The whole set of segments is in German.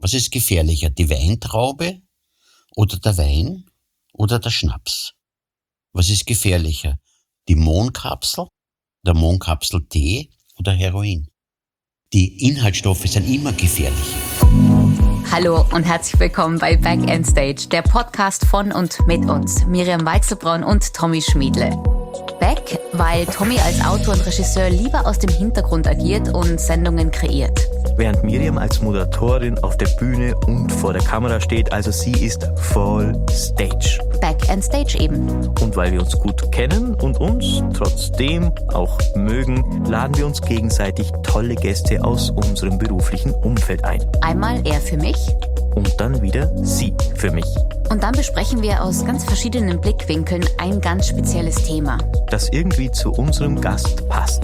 Was ist gefährlicher, die Weintraube oder der Wein oder der Schnaps? Was ist gefährlicher, die Mohnkapsel, der Mohnkapsel-Tee oder Heroin? Die Inhaltsstoffe sind immer gefährlich. Hallo und herzlich willkommen bei Back End Stage, der Podcast von und mit uns, Miriam Weichselbraun und Tommy Schmiedle. Back, weil Tommy als Autor und Regisseur lieber aus dem Hintergrund agiert und Sendungen kreiert. Während Miriam als Moderatorin auf der Bühne und vor der Kamera steht, also sie ist voll Stage. Back End Stage eben. Und weil wir uns gut kennen und uns trotzdem auch mögen, laden wir uns gegenseitig tolle Gäste aus unserem beruflichen Umfeld ein. Einmal er für mich. Und dann wieder sie für mich. Und dann besprechen wir aus ganz verschiedenen Blickwinkeln ein ganz spezielles Thema, das irgendwie zu unserem Gast passt.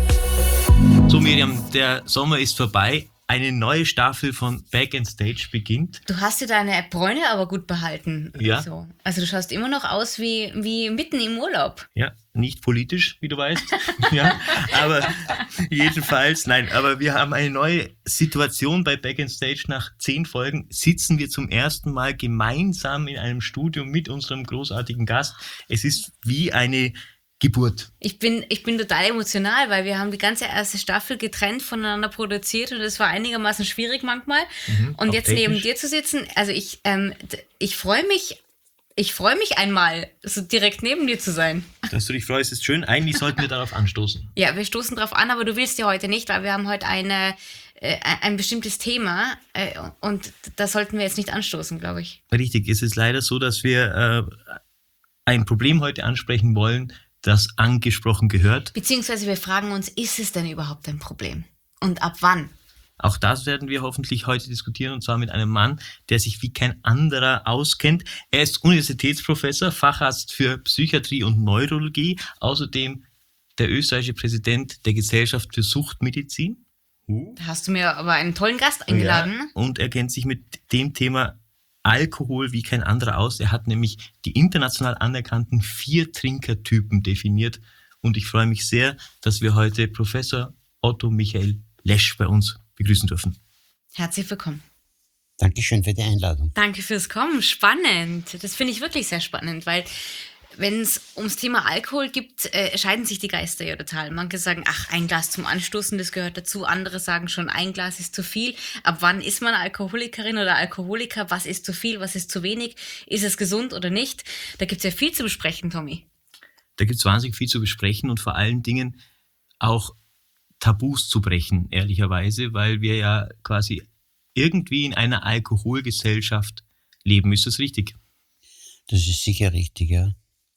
So Miriam, der Sommer ist vorbei. Eine neue Staffel von Back End Stage beginnt. Du hast dir deine Bräune aber gut behalten. Ja. So. Also du schaust immer noch aus wie mitten im Urlaub. Ja, nicht politisch, wie du weißt. Ja, aber jedenfalls, nein, aber wir haben eine neue Situation bei Back End Stage. Nach 10 Folgen sitzen wir zum ersten Mal gemeinsam in einem Studio mit unserem großartigen Gast. Es ist wie eine Geburt. Ich bin total emotional, weil wir haben die ganze erste Staffel getrennt voneinander produziert und es war einigermaßen schwierig manchmal. Und jetzt technisch. neben dir zu sitzen, also ich freue mich einmal, so direkt neben dir zu sein. Dass du dich freust, ist schön. Eigentlich sollten wir darauf anstoßen. Ja, wir stoßen drauf an, aber du willst ja heute nicht, weil wir haben heute ein bestimmtes Thema und da sollten wir jetzt nicht anstoßen, glaube ich. Richtig, es ist leider so, dass wir ein Problem heute ansprechen wollen, das angesprochen gehört. Beziehungsweise wir fragen uns, ist es denn überhaupt ein Problem? Und ab wann? Auch das werden wir hoffentlich heute diskutieren, und zwar mit einem Mann, der sich wie kein anderer auskennt. Er ist Universitätsprofessor, Facharzt für Psychiatrie und Neurologie, außerdem der österreichische Präsident der Gesellschaft für Suchtmedizin. Da hast du mir aber einen tollen Gast eingeladen. Ja, und er kennt sich mit dem Thema Alkohol wie kein anderer aus. Er hat nämlich die international anerkannten 4 Trinkertypen definiert. Und ich freue mich sehr, dass wir heute Professor Otto Michael Lesch bei uns begrüßen dürfen. Herzlich willkommen. Dankeschön für die Einladung. Danke fürs Kommen. Spannend. Das finde ich wirklich sehr spannend, weil wenn es ums Thema Alkohol gibt, scheiden sich die Geister ja total. Manche sagen, ach, ein Glas zum Anstoßen, das gehört dazu. Andere sagen schon, ein Glas ist zu viel. Ab wann ist man Alkoholikerin oder Alkoholiker? Was ist zu viel, was ist zu wenig? Ist es gesund oder nicht? Da gibt es ja viel zu besprechen, Tommy. Da gibt es wahnsinnig viel zu besprechen und vor allen Dingen auch Tabus zu brechen, ehrlicherweise, weil wir ja quasi irgendwie in einer Alkoholgesellschaft leben. Ist das richtig? Das ist sicher richtig, ja.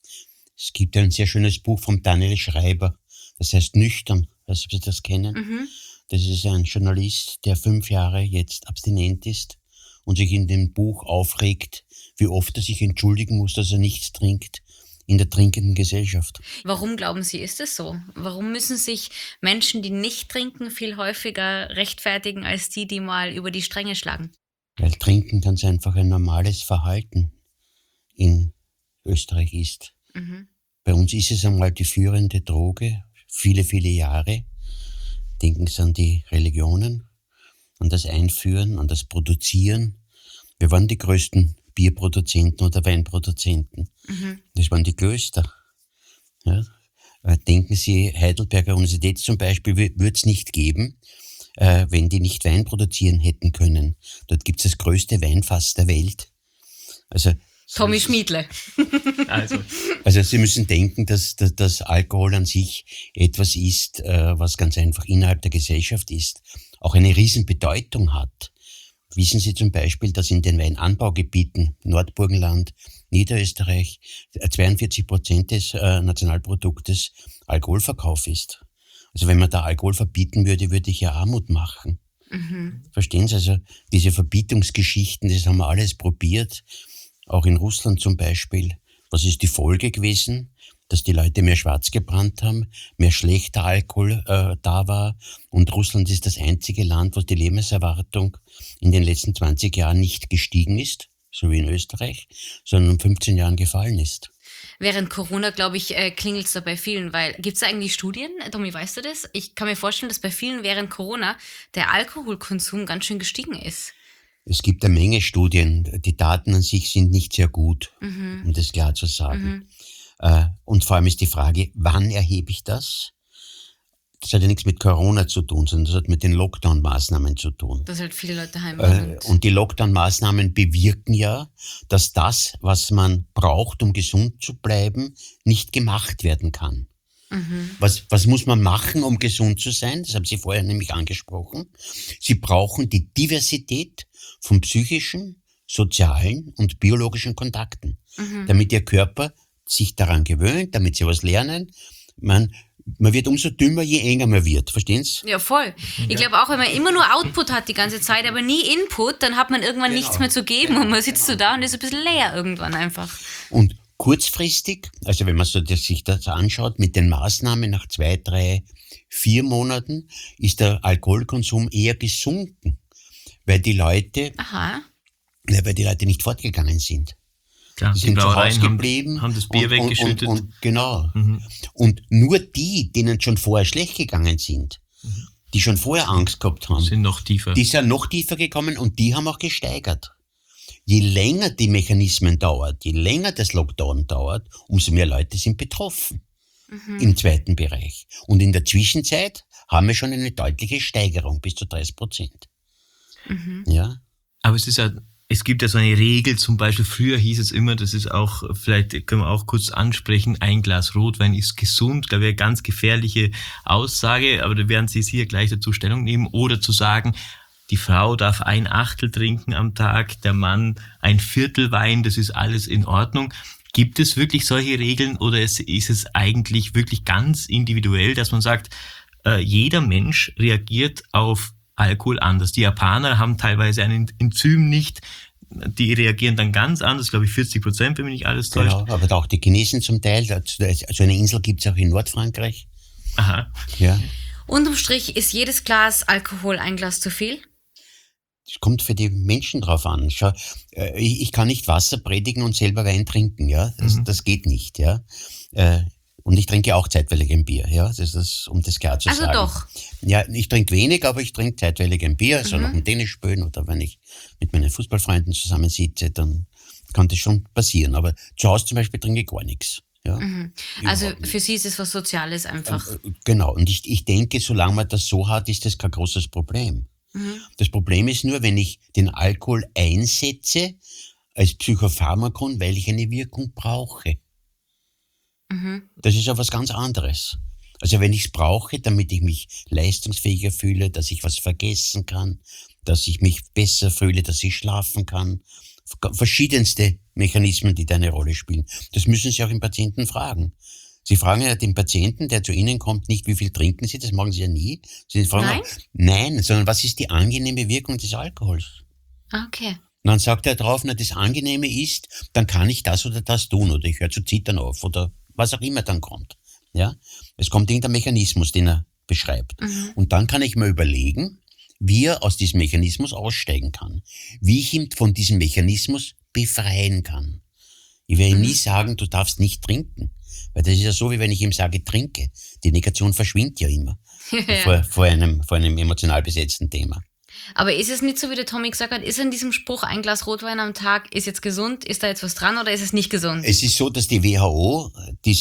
Es gibt ein sehr schönes Buch von Daniel Schreiber, das heißt Nüchtern. Weiß nicht, ob Sie das kennen. Das ist ein Journalist, der 5 Jahre jetzt abstinent ist und sich in dem Buch aufregt, wie oft er sich entschuldigen muss, dass er nichts trinkt in der trinkenden Gesellschaft. Warum glauben Sie, ist es so? Warum müssen sich Menschen, die nicht trinken, viel häufiger rechtfertigen als die mal über die Stränge schlagen? Weil Trinken ganz einfach ein normales Verhalten in Österreich ist. Bei uns ist es einmal die führende Droge, viele, viele Jahre. Denken Sie an die Religionen, an das Einführen, an das Produzieren. Wir waren die größten Bierproduzenten oder Weinproduzenten. Das waren die Klöster. Ja. Denken Sie, Heidelberger Universität zum Beispiel würde es nicht geben, wenn die nicht Wein produzieren hätten können. Dort gibt es das größte Weinfass der Welt. Also Tommy Schmiedle. Also Sie müssen denken, dass Alkohol an sich etwas ist, was ganz einfach innerhalb der Gesellschaft ist, auch eine Riesenbedeutung hat. Wissen Sie zum Beispiel, dass in den Weinanbaugebieten Nordburgenland, Niederösterreich 42% des Nationalproduktes Alkoholverkauf ist. Also wenn man da Alkohol verbieten würde, würde ich ja Armut machen. Verstehen Sie? Also diese Verbietungsgeschichten, das haben wir alles probiert. Auch in Russland zum Beispiel. Was ist die Folge gewesen? Dass die Leute mehr schwarz gebrannt haben, mehr schlechter Alkohol da war. Und Russland ist das einzige Land, wo die Lebenserwartung in den letzten 20 Jahren nicht gestiegen ist, so wie in Österreich, sondern um 15 Jahren gefallen ist. Während Corona, glaube ich, klingelt es da bei vielen, weil gibt es da eigentlich Studien? Tommy, weißt du das? Ich kann mir vorstellen, dass bei vielen während Corona der Alkoholkonsum ganz schön gestiegen ist. Es gibt eine Menge Studien. Die Daten an sich sind nicht sehr gut, um das klar zu sagen. Und vor allem ist die Frage, wann erhebe ich das? Das hat ja nichts mit Corona zu tun, sondern das hat mit den Lockdown-Maßnahmen zu tun. Dass halt viele Leute heim sind. Und die Lockdown-Maßnahmen bewirken ja, dass das, was man braucht, um gesund zu bleiben, nicht gemacht werden kann. Was muss man machen, um gesund zu sein? Das haben Sie vorher nämlich angesprochen. Sie brauchen die Diversität von psychischen, sozialen und biologischen Kontakten, damit Ihr Körper sich daran gewöhnt, damit Sie was lernen. Man wird umso dümmer, je enger man wird. Verstehen Sie? Ja, voll. Ich glaube auch, wenn man immer nur Output hat die ganze Zeit, aber nie Input, dann hat man irgendwann nichts mehr zu geben und man sitzt so da und ist ein bisschen leer irgendwann einfach. Und kurzfristig, also wenn man sich das anschaut, mit den Maßnahmen nach 2, 3, 4 Monaten ist der Alkoholkonsum eher gesunken, weil die Leute nicht fortgegangen sind. Klar, Die sind zu Hause Brauereien geblieben. haben das Bier weggeschüttet. Und genau. Und nur die, denen schon vorher schlecht gegangen sind, die schon vorher Angst gehabt haben, sind noch tiefer. die sind noch tiefer gekommen und die haben auch gesteigert. Je länger die Mechanismen dauert, je länger das Lockdown dauert, umso mehr Leute sind betroffen im zweiten Bereich. Und in der Zwischenzeit haben wir schon eine deutliche Steigerung bis zu 30%. Ja. Aber es gibt ja so eine Regel, zum Beispiel früher hieß es immer, das ist auch, vielleicht können wir auch kurz ansprechen, ein Glas Rotwein ist gesund, glaube ich, eine ganz gefährliche Aussage, aber da werden Sie sicher gleich dazu Stellung nehmen, oder zu sagen, die Frau darf 1/8 trinken am Tag, der Mann 1/4 Wein, das ist alles in Ordnung. Gibt es wirklich solche Regeln oder ist es eigentlich wirklich ganz individuell, dass man sagt, jeder Mensch reagiert auf Alkohol anders? Die Japaner haben teilweise ein Enzym nicht, die reagieren dann ganz anders, glaube ich 40%, wenn mich nicht alles täuscht. Genau, aber auch die Chinesen zum Teil, so eine Insel gibt es auch in Nordfrankreich. Aha. Ja. Unterm Strich ist jedes Glas Alkohol ein Glas zu viel? Es kommt für die Menschen drauf an. Schau, ich kann nicht Wasser predigen und selber Wein trinken, ja. Das geht nicht, ja. Und ich trinke auch zeitweilig ein Bier, ja. Das ist, um das klar zu sagen. Also doch. Ja, ich trinke wenig, aber ich trinke zeitweilig ein Bier, also nach dem Tennis spielen oder wenn ich mit meinen Fußballfreunden zusammensitze, dann kann das schon passieren. Aber zu Hause zum Beispiel trinke ich gar nichts. Ja. Also für Sie ist es was Soziales einfach. Genau. Und ich denke, solange man das so hat, ist das kein großes Problem. Das Problem ist nur, wenn ich den Alkohol einsetze als Psychopharmakon, weil ich eine Wirkung brauche. Das ist ja was ganz anderes. Also wenn ich es brauche, damit ich mich leistungsfähiger fühle, dass ich was vergessen kann, dass ich mich besser fühle, dass ich schlafen kann. Verschiedenste Mechanismen, die da eine Rolle spielen. Das müssen Sie auch im Patienten fragen. Sie fragen ja den Patienten, der zu Ihnen kommt, nicht, wie viel trinken Sie, das machen Sie ja nie. Sie fragen nein, sondern was ist die angenehme Wirkung des Alkohols? Okay. Und dann sagt er drauf, na, das Angenehme ist, dann kann ich das oder das tun oder ich höre zu zittern auf oder was auch immer dann kommt. Ja? Es kommt irgendein Mechanismus, den er beschreibt. Und dann kann ich mir überlegen, wie er aus diesem Mechanismus aussteigen kann. Wie ich ihn von diesem Mechanismus befreien kann. Ich werde ihm nie sagen, du darfst nicht trinken. Weil das ist ja so, wie wenn ich ihm sage, trinke. Die Negation verschwindet ja immer vor einem emotional besetzten Thema. Aber ist es nicht so, wie der Tommy gesagt hat, ist in diesem Spruch, ein Glas Rotwein am Tag ist jetzt gesund, ist da jetzt was dran oder ist es nicht gesund? Es ist so, dass die WHO, die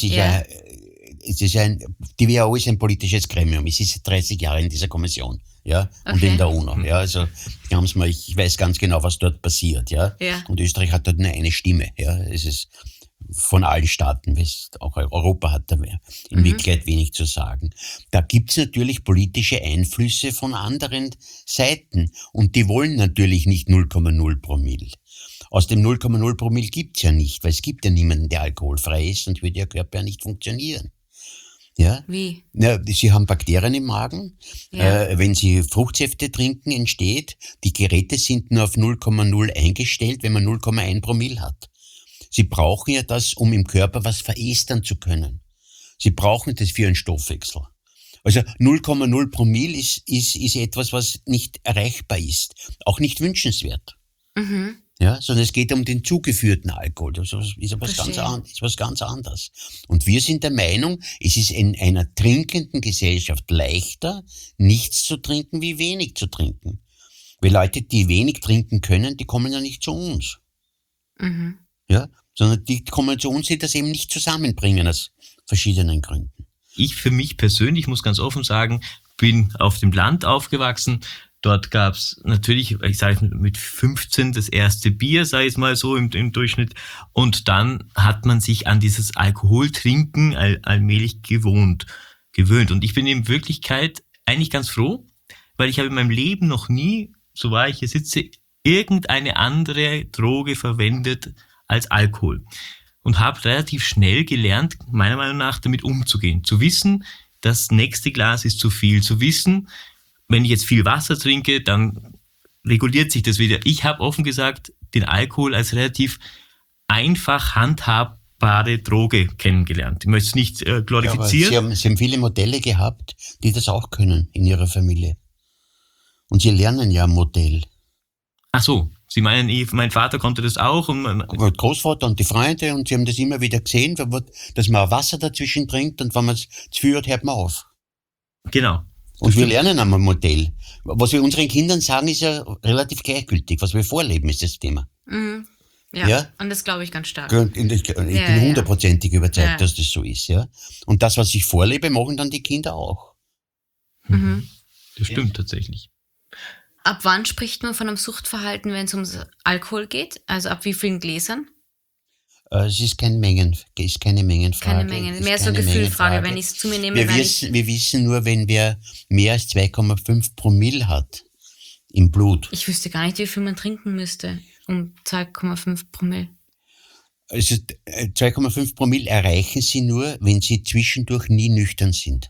WHO ist ein politisches Gremium. Es ist 30 Jahre in dieser Kommission, ja, und in der UNO, ja, also, ich weiß ganz genau, was dort passiert, ja. Und Österreich hat dort nur eine Stimme, ja, es ist von allen Staaten, auch Europa hat da in Wirklichkeit wenig zu sagen. Da gibt's natürlich politische Einflüsse von anderen Seiten und die wollen natürlich nicht 0,0 Promille. Aus dem 0,0 Promille gibt's ja nicht, weil es gibt ja niemanden, der alkoholfrei ist, sonst würde der Körper ja nicht funktionieren. Ja? Wie? Ja, Sie haben Bakterien im Magen. Ja. Wenn Sie Fruchtsäfte trinken, entsteht, die Geräte sind nur auf 0,0 eingestellt, wenn man 0,1 Promille hat. Sie brauchen ja das, um im Körper was verästern zu können. Sie brauchen das für Ihren Stoffwechsel. Also 0,0 Promille ist etwas, was nicht erreichbar ist. Auch nicht wünschenswert. Ja, sondern es geht um den zugeführten Alkohol. Das ist was ganz anderes. Und wir sind der Meinung, es ist in einer trinkenden Gesellschaft leichter, nichts zu trinken, wie wenig zu trinken. Weil Leute, die wenig trinken können, die kommen ja nicht zu uns. Mhm. Ja, sondern die kommen zu uns, die das eben nicht zusammenbringen aus verschiedenen Gründen. Ich für mich persönlich muss ganz offen sagen, bin auf dem Land aufgewachsen. Dort gab es natürlich, ich sage mit 15 das erste Bier, sage ich mal so im Durchschnitt. Und dann hat man sich an dieses Alkoholtrinken allmählich gewöhnt. Und ich bin in Wirklichkeit eigentlich ganz froh, weil ich habe in meinem Leben noch nie, so wahr ich hier sitze, irgendeine andere Droge verwendet als Alkohol. Und habe relativ schnell gelernt, meiner Meinung nach, damit umzugehen. Zu wissen, das nächste Glas ist zu viel. Zu wissen, wenn ich jetzt viel Wasser trinke, dann reguliert sich das wieder. Ich habe offen gesagt den Alkohol als relativ einfach handhabbare Droge kennengelernt. Ich möchte es nicht glorifizieren. Ja, aber Sie haben viele Modelle gehabt, die das auch können in Ihrer Familie. Und Sie lernen ja ein Modell. Ach so, Sie meinen, mein Vater konnte das auch? Und Großvater und die Freunde, und Sie haben das immer wieder gesehen, dass man Wasser dazwischen trinkt, und wenn man es zu viel hat, hört man auf. Genau. Und wir lernen einmal ein Modell. Was wir unseren Kindern sagen, ist ja relativ gleichgültig. Was wir vorleben, ist das Thema. Mhm. Ja, Ja? und das glaube ich ganz stark. Ich bin hundertprozentig überzeugt, Ja. dass das so ist. Ja? Und das, was ich vorlebe, machen dann die Kinder auch. Mhm. Das stimmt tatsächlich. Ab wann spricht man von einem Suchtverhalten, wenn es um Alkohol geht? Also ab wie vielen Gläsern? Es ist keine Mengenfrage. Keine Mengen. Mehr so Gefühlfrage. Wenn ich es zu mir nehme, wir wissen nur, wenn wer mehr als 2,5 Promille hat im Blut. ich wüsste gar nicht, wie viel man trinken müsste, um 2,5 Promille. Also 2,5 Promille erreichen Sie nur, wenn Sie zwischendurch nie nüchtern sind.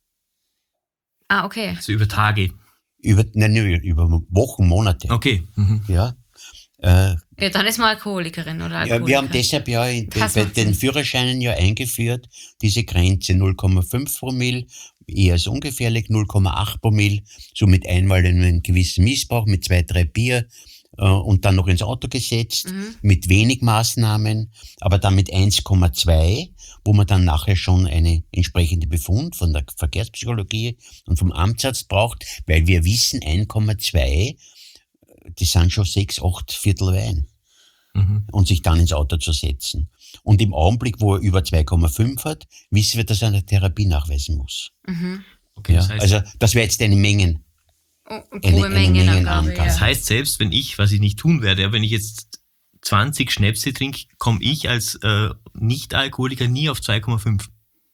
Ah, okay. Also über Tage. Über Wochen, Monate. Okay. Mhm. Ja. Ja, dann ist man Alkoholikerin oder Alkoholiker. Ja, wir haben deshalb ja Das bei macht den Sinn. Führerscheinen ja eingeführt, diese Grenze 0,5 Promille, eher als ungefährlich, 0,8 Promille, somit einmal einen gewissen Missbrauch mit 2, 3 Bier und dann noch ins Auto gesetzt, mit wenig Maßnahmen, aber dann mit 1,2, wo man dann nachher schon eine entsprechende Befund von der Verkehrspsychologie und vom Amtsarzt braucht, weil wir wissen, 1,2, das sind schon 6, 8 Viertel Wein. Und sich dann ins Auto zu setzen. Und im Augenblick, wo er über 2,5 hat, wissen wir, dass er eine Therapie nachweisen muss. Okay, Ja? das heißt, Also das wäre jetzt eine Mengen. Grobe Mengenangabe, Mengenangabe. das ja. heißt, selbst wenn ich, was ich nicht tun werde, wenn ich jetzt 20 Schnäpse trinke, komme ich als Nicht-Alkoholiker nie auf 2,5.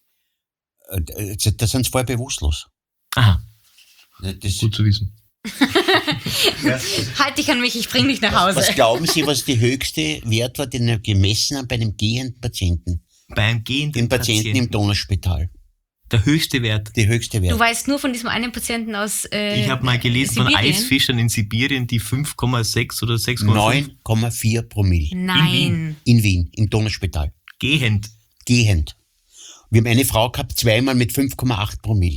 Da sind sie vorher bewusstlos. Aha, Das, gut zu wissen. Halt dich an mich, ich bring dich nach Hause. was glauben Sie, was die höchste Wert war, den er gemessen hat bei einem gehenden Patienten? Beim gehenden Den Patienten im Donauspital. der höchste Wert. Die höchste Wert. Du weißt nur von diesem einen Patienten aus Ich habe mal gelesen von Sibirien? Eisfischern in Sibirien, die 5,6 oder 6,5 9,4 Promille. Nein. In Wien, im Donauspital. gehend. Gehend. Wir haben eine Frau gehabt, zweimal mit 5,8 Promille.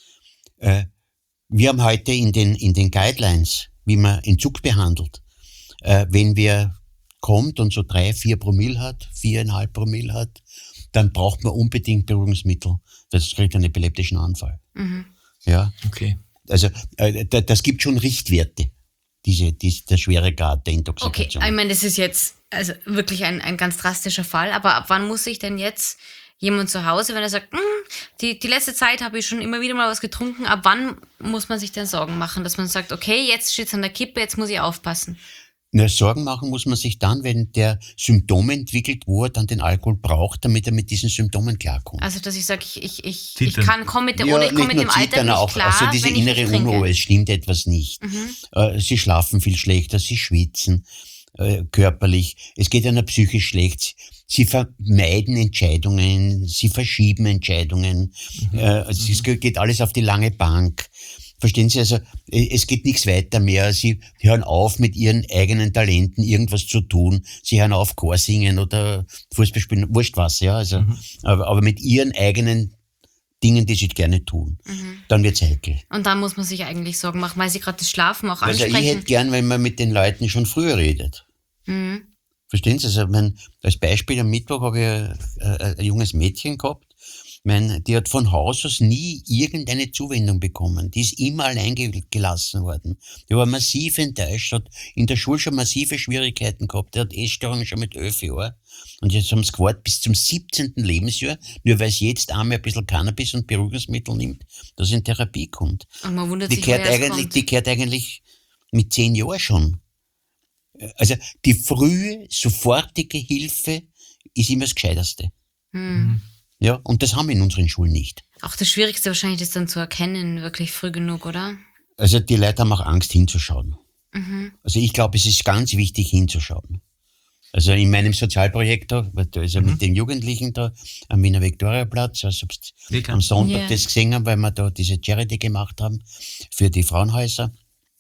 Wir haben heute in den Guidelines, wie man Entzug behandelt, wenn wer kommt und so 3, 4 Promille hat, 4,5 Promille hat, dann braucht man unbedingt Beruhigungsmittel. Das kriegt einen epileptischen Anfall. Ja, Okay. also das gibt schon Richtwerte, der schwere Grad der Okay, Intoxikation. ich meine, das ist jetzt also wirklich ein ganz drastischer Fall, aber ab wann muss ich denn jetzt jemand zu Hause, wenn er sagt, die letzte Zeit habe ich schon immer wieder mal was getrunken, ab wann muss man sich denn Sorgen machen, dass man sagt, okay, jetzt steht es an der Kippe, jetzt muss ich aufpassen? Na, Sorgen machen muss man sich dann, wenn der Symptome entwickelt, wo er dann den Alkohol braucht, damit er mit diesen Symptomen klarkommt. Also, dass ich sage, ich Zittern. komme mit dem Alter nicht auch, klar, also diese wenn ich innere nicht trinke. Unruhe, es stimmt etwas nicht. Sie schlafen viel schlechter, sie schwitzen körperlich, es geht ihnen psychisch schlecht, sie vermeiden Entscheidungen, sie verschieben Entscheidungen, es geht alles auf die lange Bank. Verstehen Sie, also es geht nichts weiter mehr. Sie hören auf, mit ihren eigenen Talenten irgendwas zu tun. Sie hören auf, Chor singen oder Fußball spielen, wurscht was, ja. Also, aber mit ihren eigenen Dingen, die sie gerne tun. Dann wird's heikel. Und dann muss man sich eigentlich Sorgen machen, weil sie gerade das Schlafen auch Also ich ansprechen. hätte gern, wenn man mit den Leuten schon früher redet. Verstehen Sie? Also als Beispiel am Mittwoch habe ich ein junges Mädchen gehabt, Die hat von Haus aus nie irgendeine Zuwendung bekommen. Die ist immer allein gelassen worden. Die war massiv enttäuscht, hat in der Schule schon massive Schwierigkeiten gehabt. Die hat Essstörungen schon mit 11 Jahren. Und jetzt haben sie gewartet bis zum 17. Lebensjahr, nur weil sie jetzt einmal ein bisschen Cannabis und Beruhigungsmittel nimmt, dass sie in Therapie kommt. Und man wundert Die sich, gehört woher es kommt. die gehört eigentlich mit 10 Jahren schon. Also die frühe, sofortige Hilfe ist immer das Gescheiterste. Ja, und das haben wir in unseren Schulen nicht. Auch das Schwierigste wahrscheinlich ist dann zu erkennen, wirklich früh genug, oder? Also die Leute haben auch Angst hinzuschauen. Also ich glaube, es ist ganz wichtig hinzuschauen. Also in meinem Sozialprojekt da, also mit den Jugendlichen da am Wiener Viktoriaplatz, also am Sonntag das gesehen haben, weil wir da diese Charity gemacht haben für die Frauenhäuser.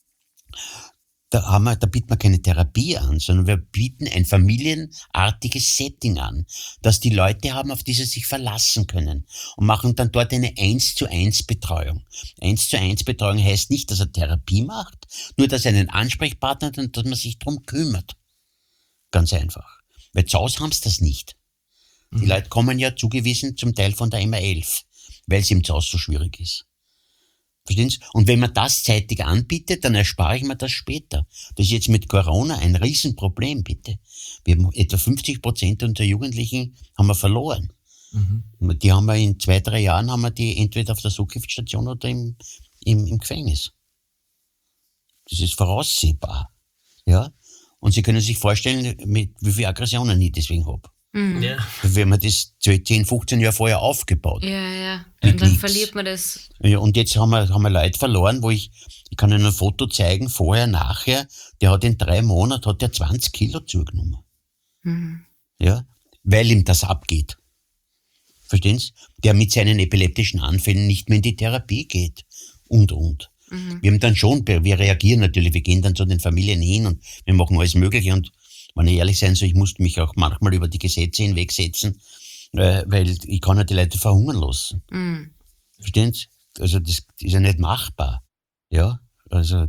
Da bieten wir keine Therapie an, sondern wir bieten ein familienartiges Setting an, dass die Leute haben, auf die sie sich verlassen können und machen dann dort eine 1:1 Betreuung. 1:1 Betreuung heißt nicht, dass er Therapie macht, nur dass er einen Ansprechpartner hat und dass man sich darum kümmert. Ganz einfach. Weil zu Hause haben sie das nicht. Die Leute kommen ja zugewiesen zum Teil von der MA11, weil es im Haus so schwierig ist. Verstehen Sie? Und wenn man das zeitig anbietet, dann erspare ich mir das später. Das ist jetzt mit Corona ein Riesenproblem, bitte. Wir haben etwa 50% unserer Jugendlichen haben wir verloren. Die haben wir in 2-3 Jahren haben wir die entweder auf der Suchgiftstation oder im Gefängnis. Das ist voraussehbar. Ja? Und Sie können sich vorstellen, wie viele Aggressionen ich deswegen habe. Ja. Wenn man das 10, 15 Jahre vorher aufgebaut. Ja. Geht Und dann nichts. verliert man das. Ja, und jetzt haben wir Leute verloren, wo ich kann Ihnen ein Foto zeigen, vorher, nachher, der hat in 3 Monaten hat der 20 Kilo zugenommen. Ja, weil ihm das abgeht. Verstehen Sie? Der mit seinen epileptischen Anfällen nicht mehr in die Therapie geht. Und. Wir haben dann schon, wir reagieren natürlich, wir gehen dann zu den Familien hin und wir machen alles Mögliche und wenn ich ehrlich sein soll, ich musste mich auch manchmal über die Gesetze hinwegsetzen, weil ich kann ja die Leute verhungern lassen. Verstehen Sie? Also das ist ja nicht machbar. Ja, also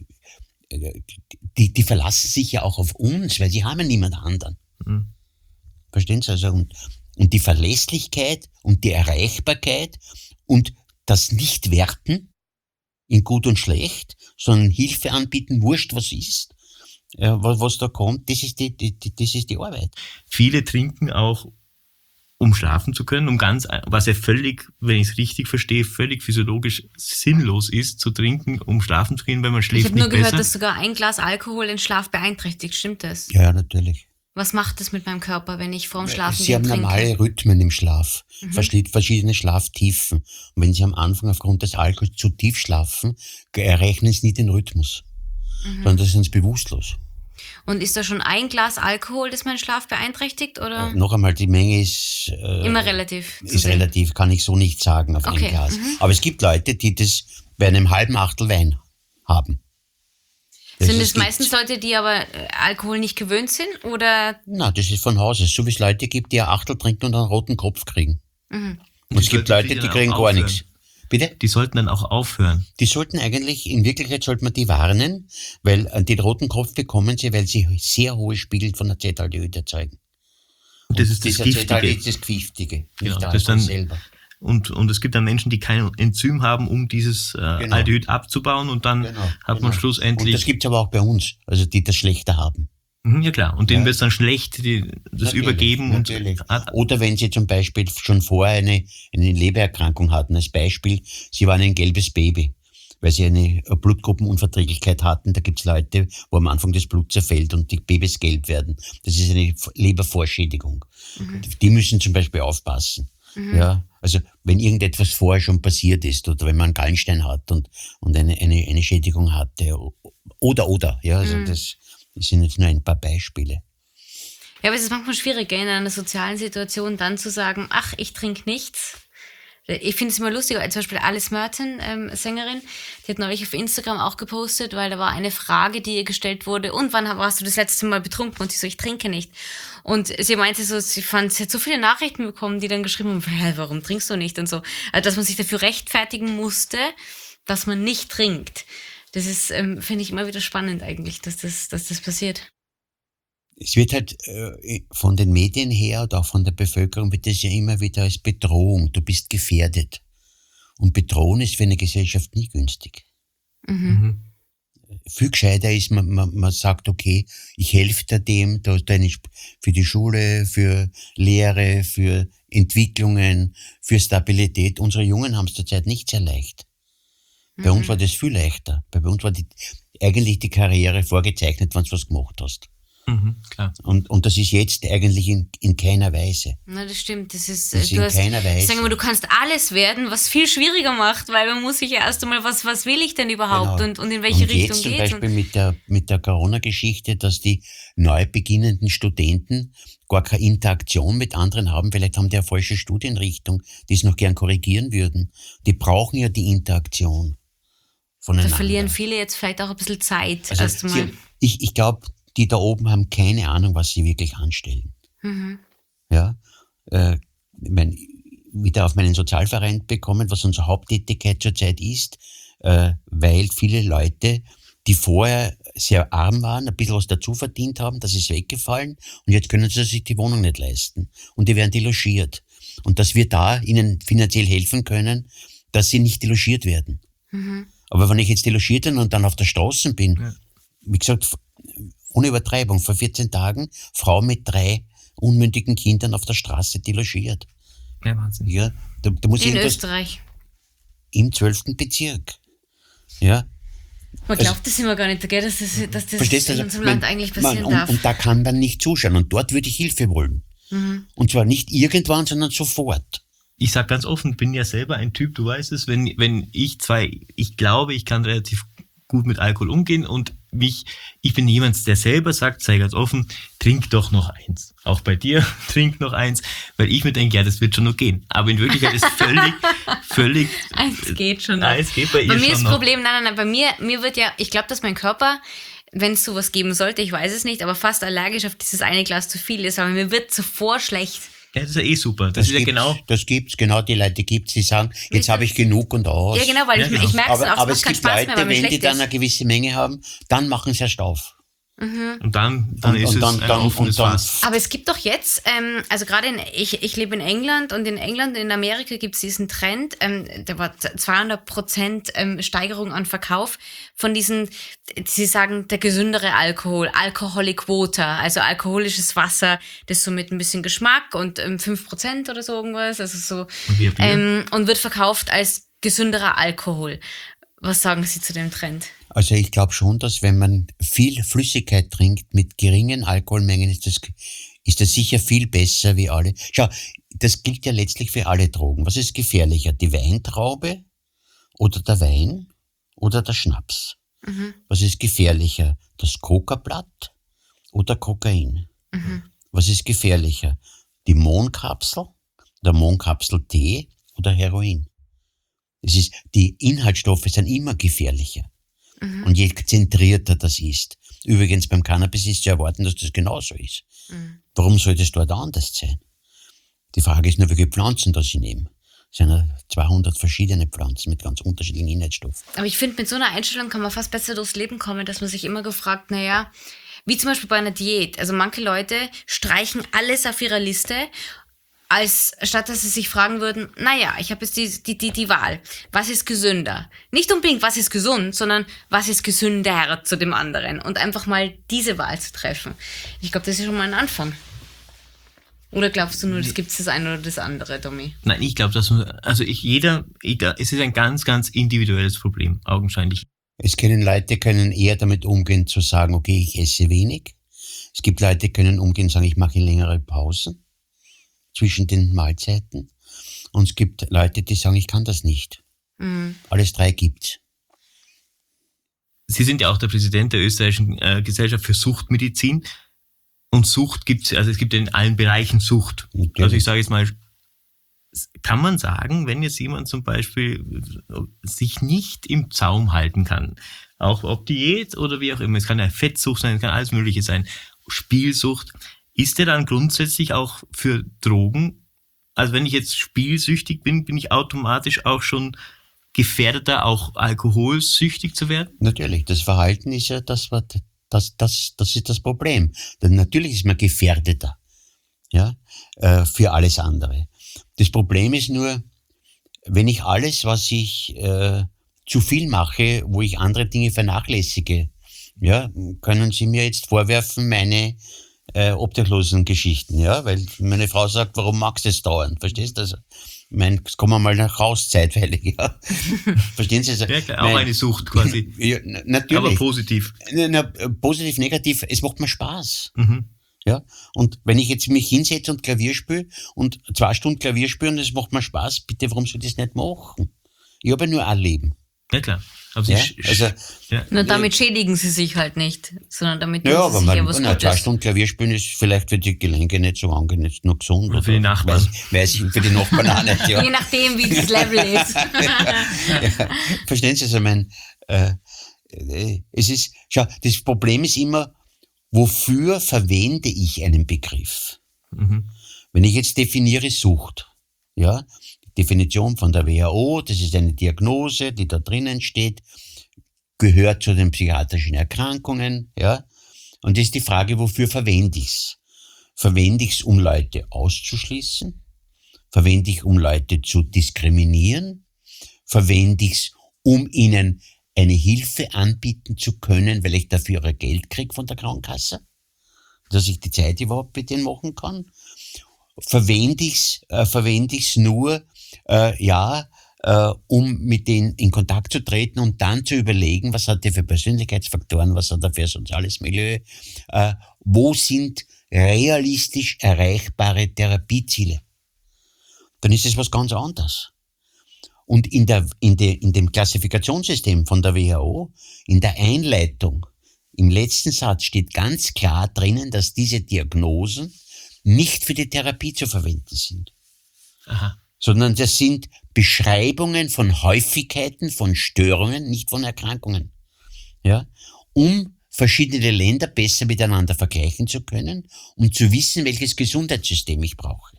die verlassen sich ja auch auf uns, weil sie haben ja niemand anderen. Verstehen Sie? Also und die Verlässlichkeit und die Erreichbarkeit und das Nicht-Werten in gut und schlecht, sondern Hilfe anbieten, wurscht was ist, was da kommt, das ist die Arbeit. Viele trinken auch, um schlafen zu können, was ja völlig, wenn ich es richtig verstehe, völlig physiologisch sinnlos ist, zu trinken, um schlafen zu gehen, weil man Ich schläft habe nicht nur gehört, besser. dass sogar ein Glas Alkohol den Schlaf beeinträchtigt. Stimmt das? Ja, natürlich. Was macht das mit meinem Körper, wenn ich vorm Schlafen Sie haben trinke? normale Rhythmen im Schlaf, verschiedene Schlaftiefen. Und wenn Sie am Anfang aufgrund des Alkohols zu tief schlafen, errechnen Sie nicht den Rhythmus, sondern das sind Sie bewusstlos. Und ist da schon ein Glas Alkohol, das meinen Schlaf beeinträchtigt? Oder Noch einmal, die Menge ist immer relativ? zu ist sehen? relativ, kann ich so nicht sagen auf ein Okay, Glas. Aber es gibt Leute, die das bei einem halben Achtel Wein haben. Sind Also es gibt- meistens Leute, die aber Alkohol nicht gewöhnt sind? Oder? Na, das ist von Haus aus. So wie es Leute gibt, die ein Achtel trinken und einen roten Kopf kriegen. Und Die es gibt sollten Leute, die die dann kriegen auch gar aufhören. nichts. Bitte? Die sollten dann auch aufhören. Die sollten eigentlich, in Wirklichkeit sollte man die warnen, weil den roten Kopf bekommen sie, weil sie sehr hohe Spiegel von Acetaldehyd erzeugen. Und das ist das Dieser Acetaldehyd Giftige. ist das Giftige, Genau, nicht der das Alkohol dann- selber. Und es gibt dann Menschen, die kein Enzym haben, um dieses Aldehyd abzubauen und dann hat man Und schlussendlich... das gibt's aber auch bei uns, also die das schlechter haben. Ja klar, und denen Ja. wird es dann schlecht, das Natürlich, übergeben. natürlich. Und Oder wenn sie zum Beispiel schon vorher eine Lebererkrankung hatten, als Beispiel, sie waren ein gelbes Baby, weil sie eine Blutgruppenunverträglichkeit hatten. Da gibt's Leute, wo am Anfang das Blut zerfällt und die Babys gelb werden. Das ist eine Lebervorschädigung. Die müssen zum Beispiel aufpassen. Ja, also wenn irgendetwas vorher schon passiert ist oder wenn man einen Gallenstein hat und eine Schädigung hatte oder, ja, also das sind jetzt nur ein paar Beispiele. Ja, aber es ist manchmal schwierig, gell, in einer sozialen Situation dann zu sagen, ach, ich trinke nichts. Ich finde es immer lustig, zum Beispiel Alice Merton, Sängerin, die hat neulich auf Instagram auch gepostet, weil da war eine Frage, die ihr gestellt wurde, und wann warst du das letzte Mal betrunken? Und sie so, ich trinke nicht. Und sie meinte so, sie hat so viele Nachrichten bekommen, die dann geschrieben haben, warum trinkst du nicht? Und so, also, dass man sich dafür rechtfertigen musste, dass man nicht trinkt. Das ist, finde ich immer wieder spannend eigentlich, dass das passiert. Es wird halt von den Medien her oder auch von der Bevölkerung wird das ja immer wieder als Bedrohung. Du bist gefährdet. Und Bedrohung ist für eine Gesellschaft nie günstig. Mhm. Viel gescheiter ist, man sagt, okay, ich helfe dir dem, für die Schule, für Lehre, für Entwicklungen, für Stabilität. Unsere Jungen haben es zurzeit nicht sehr leicht. Bei uns war das viel leichter. Bei uns war eigentlich die Karriere vorgezeichnet, wenn du was gemacht hast. Mhm, klar. Und das ist jetzt eigentlich in keiner Weise. Na, das stimmt. Das ist in keiner Weise. Sagen wir, du kannst alles werden, was viel schwieriger macht, weil man muss sich ja erst einmal, was will ich denn überhaupt Genau. und in welche und Richtung jetzt zum geht's? Beispiel mit der Corona-Geschichte, dass die neu beginnenden Studenten gar keine Interaktion mit anderen haben. Vielleicht haben die eine falsche Studienrichtung, die es noch gern korrigieren würden. Die brauchen ja die Interaktion voneinander. Da verlieren viele jetzt vielleicht auch ein bisschen Zeit. Also erst einmal. ich glaube, die da oben haben keine Ahnung, was sie wirklich anstellen. Ja, ich mein, wieder auf meinen Sozialverein bekommen, was unsere Haupttätigkeit zurzeit ist, weil viele Leute, die vorher sehr arm waren, ein bisschen was dazu verdient haben, das ist weggefallen und jetzt können sie sich die Wohnung nicht leisten und die werden delogiert. Und dass wir da ihnen finanziell helfen können, dass sie nicht delogiert werden. Aber wenn ich jetzt delogiert bin und dann auf der Straße bin, wie gesagt, ohne Übertreibung, vor 14 Tagen, Frau mit 3 unmündigen Kindern auf der Straße delogiert. Ja, Wahnsinn. Ja, da muss In irgendwas Österreich. im 12. Bezirk. Ja, Man glaubt das immer gar nicht, gell, dass das verstehst du? in unserem Land eigentlich passieren und, darf. und da kann man nicht zuschauen. Und dort würde ich Hilfe wollen. Und zwar nicht irgendwann, sondern sofort. Ich sag ganz offen, bin ja selber ein Typ, du weißt es, wenn ich glaube, ich kann relativ gut mit Alkohol umgehen und ich bin jemand, der selber sagt, sei ganz offen, trink doch noch eins. Auch bei dir, trink noch eins, weil ich mir denke, ja, das wird schon noch gehen. Aber in Wirklichkeit ist völlig... Eins geht schon noch. Eins geht bei ihr Bei mir schon ist das noch. Problem, nein, bei mir wird ja, ich glaube, dass mein Körper, wenn es sowas geben sollte, ich weiß es nicht, aber fast allergisch auf dieses eine Glas zu viel ist, aber mir wird zuvor schlecht. Ja, das ist ja eh super. Das ist ja genau... Das gibt's, genau, die Leute gibt's, die sagen, jetzt habe ich genug und aus. Ja, genau, weil Ja, genau. ich merke es auch, Aber macht es keinen gibt Spaß Leute, mehr, weil mir wenn die schlecht dann ist. eine gewisse Menge haben, dann machen sie erst auf. Und dann ist es ein offenes Fass. Aber es gibt doch jetzt, also gerade ich lebe in England und in England, in Amerika gibt es diesen Trend, da war 200% Steigerung an Verkauf von diesen, sie sagen, der gesündere Alkohol, Alcoholic Water, also alkoholisches Wasser, das so mit ein bisschen Geschmack und 5% oder so irgendwas, also so, wie ein Bier. und wird verkauft als gesünderer Alkohol. Was sagen Sie zu dem Trend? Also ich glaube schon, dass wenn man viel Flüssigkeit trinkt mit geringen Alkoholmengen, ist das sicher viel besser wie alle. Schau, das gilt ja letztlich für alle Drogen. Was ist gefährlicher? Die Weintraube oder der Wein oder der Schnaps? Was ist gefährlicher? Das Kokablatt oder Kokain? Was ist gefährlicher? Die Mohnkapsel, der Mohnkapseltee oder Heroin? Die Inhaltsstoffe sind immer gefährlicher. Und je zentrierter das ist. Übrigens beim Cannabis ist zu erwarten, dass das genauso ist. Warum soll das dort anders sein? Die Frage ist nur, welche Pflanzen das sie nehmen. Es sind ja 200 verschiedene Pflanzen mit ganz unterschiedlichen Inhaltsstoffen. Aber ich finde, mit so einer Einstellung kann man fast besser durchs Leben kommen, dass man sich immer gefragt, naja, wie zum Beispiel bei einer Diät. Also manche Leute streichen alles auf ihrer Liste, statt dass sie sich fragen würden, naja, ich habe jetzt die Wahl. Was ist gesünder? Nicht unbedingt, was ist gesund, sondern was ist gesünder zu dem anderen. Und einfach mal diese Wahl zu treffen. Ich glaube, das ist schon mal ein Anfang. Oder glaubst du nur, es gibt das eine oder das andere, Tommy? Nein, ich glaube, es ist ein ganz, ganz individuelles Problem, augenscheinlich. Leute können eher damit umgehen, zu sagen, okay, ich esse wenig. Es gibt Leute, die können umgehen und sagen, ich mache längere Pausen zwischen den Mahlzeiten. Und es gibt Leute, die sagen, ich kann das nicht. Alles drei gibt's. Sie sind ja auch der Präsident der österreichischen Gesellschaft für Suchtmedizin. Und Sucht gibt's, also es gibt in allen Bereichen Sucht. Natürlich. Also ich sage jetzt mal, kann man sagen, wenn jetzt jemand zum Beispiel sich nicht im Zaum halten kann, auch ob Diät oder wie auch immer, es kann ja Fettsucht sein, es kann alles Mögliche sein, Spielsucht, ist der dann grundsätzlich auch für Drogen, also wenn ich jetzt spielsüchtig bin, bin ich automatisch auch schon gefährdeter, auch alkoholsüchtig zu werden? Natürlich, das Verhalten ist ja das, was Das ist das Problem. Denn natürlich ist man gefährdeter, ja, für alles andere. Das Problem ist nur, wenn ich alles, was ich zu viel mache, wo ich andere Dinge vernachlässige, ja, können Sie mir jetzt vorwerfen, meine Obdachlosengeschichten, ja, weil meine Frau sagt, warum magst du es dauernd, verstehst du? Also, ich meine, es kommen mal nach Haus zeitweilig, ja. Verstehen Sie? Also, Ja, klar, auch eine Sucht quasi. Ja, natürlich. Aber positiv. Positiv, negativ, es macht mir Spaß. Mhm. Ja, und wenn ich jetzt mich hinsetze und Klavier spiele und 2 Stunden Klavier spiele und es macht mir Spaß, bitte, warum soll ich das nicht machen? Ich habe ja nur ein Leben. Ja, klar. Aber Ja, also, Nur damit schädigen sie sich halt nicht, sondern damit ja, tun aber sie sich ja was man, 2 Gutes. Stunden Klavier spielen ist vielleicht für die Gelenke nicht so angenehm, nur gesund. Oder für die Nachbarn. Weiß ich, für die Nachbarn auch nicht, ja. Je nachdem, wie das Level ist. Ja, verstehen Sie, also es ist, schau, das Problem ist immer, wofür verwende ich einen Begriff? Mhm. Wenn ich jetzt definiere Sucht, ja, die Definition von der WHO, das ist eine Diagnose, die da drinnen steht, gehört zu den psychiatrischen Erkrankungen, ja, und das ist die Frage, wofür verwende ich's? Verwende ich's, um Leute auszuschließen? Verwende ich, um Leute zu diskriminieren? Verwende ich's, um ihnen eine Hilfe anbieten zu können, weil ich dafür ihre Geld kriege von der Krankenkasse? Dass ich die Zeit überhaupt mit denen machen kann? Verwende ich's nur, um mit denen in Kontakt zu treten und dann zu überlegen, was hat er für Persönlichkeitsfaktoren, was hat er für ein soziales Milieu, wo sind realistisch erreichbare Therapieziele? Dann ist es was ganz anderes. Und in dem Klassifikationssystem von der WHO, in der Einleitung, im letzten Satz steht ganz klar drinnen, dass diese Diagnosen nicht für die Therapie zu verwenden sind. Aha. Sondern das sind Beschreibungen von Häufigkeiten, von Störungen, nicht von Erkrankungen. Ja, um verschiedene Länder besser miteinander vergleichen zu können, um zu wissen, welches Gesundheitssystem ich brauche.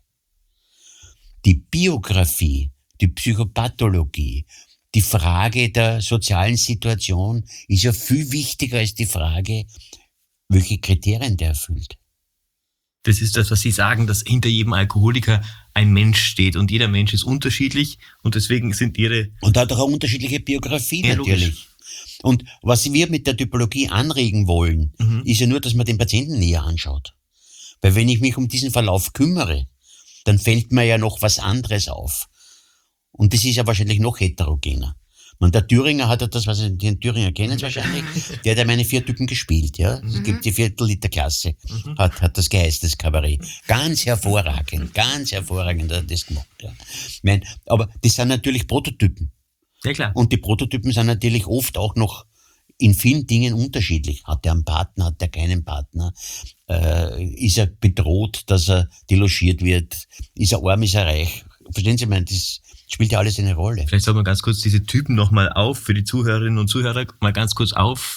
Die Biografie, die Psychopathologie, die Frage der sozialen Situation ist ja viel wichtiger als die Frage, welche Kriterien der erfüllt. Das ist das, was Sie sagen, dass hinter jedem Alkoholiker ein Mensch steht und jeder Mensch ist unterschiedlich und deswegen sind Ihre... Und hat auch eine unterschiedliche Biografie Ja, natürlich. logisch. Und was wir mit der Typologie anregen wollen, ist ja nur, dass man den Patienten näher anschaut. Weil wenn ich mich um diesen Verlauf kümmere, dann fällt mir ja noch was anderes auf. Und das ist ja wahrscheinlich noch heterogener. Der Thüringer hat ja das, was den Thüringer kennen wahrscheinlich, der hat ja meine 4 Typen gespielt, ja. Es gibt die Viertel-Liter-Klasse, hat das geheißen, das Kabarett. Ganz hervorragend hat er das gemacht, ja. Aber das sind natürlich Prototypen. Ja, klar. Und die Prototypen sind natürlich oft auch noch in vielen Dingen unterschiedlich. Hat er einen Partner, hat er keinen Partner? Ist er bedroht, dass er delogiert wird? Ist er arm, ist er reich? Verstehen Sie, das spielt ja alles eine Rolle. Vielleicht soll man ganz kurz diese Typen nochmal für die Zuhörerinnen und Zuhörer mal ganz kurz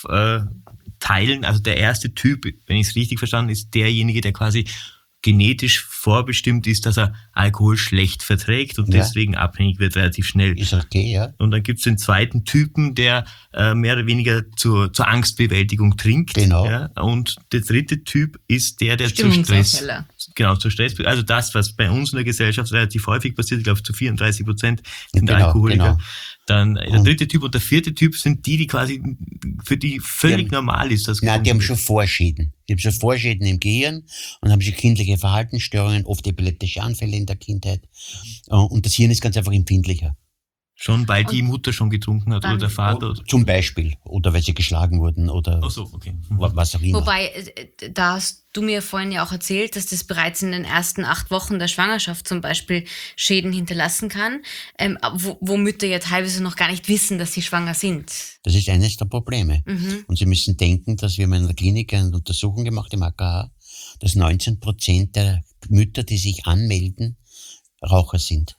aufteilen. Also der erste Typ, wenn ich es richtig verstanden, ist derjenige, der quasi genetisch vorbestimmt ist, dass er Alkohol schlecht verträgt und deswegen abhängig wird relativ schnell. Ist okay, ja. Und dann gibt es den zweiten Typen, der mehr oder weniger zur Angstbewältigung trinkt. Genau. Ja? Und der dritte Typ ist der zu Stress. Genau, zu Stress. Also das, was bei uns in der Gesellschaft relativ häufig passiert, ich glaube zu 34% sind Alkoholiker. Genau. Dann der dritte Typ und der vierte Typ sind die quasi, für die völlig normal ist. Nein, die haben schon Vorschäden. Die haben schon Vorschäden im Gehirn und haben schon kindliche Verhaltensstörungen, oft epileptische Anfälle in der Kindheit. Und das Hirn ist ganz einfach empfindlicher. Schon, weil die Mutter schon getrunken hat oder der Vater? Oder? Zum Beispiel. Oder weil sie geschlagen wurden oder okay. Was auch immer. Wobei, da hast du mir vorhin ja auch erzählt, dass das bereits in den ersten 8 Wochen der Schwangerschaft zum Beispiel Schäden hinterlassen kann, wo Mütter ja teilweise noch gar nicht wissen, dass sie schwanger sind. Das ist eines der Probleme. Und Sie müssen denken, dass wir in der Klinik eine Untersuchung gemacht im AKH, dass 19% der Mütter, die sich anmelden, Raucher sind.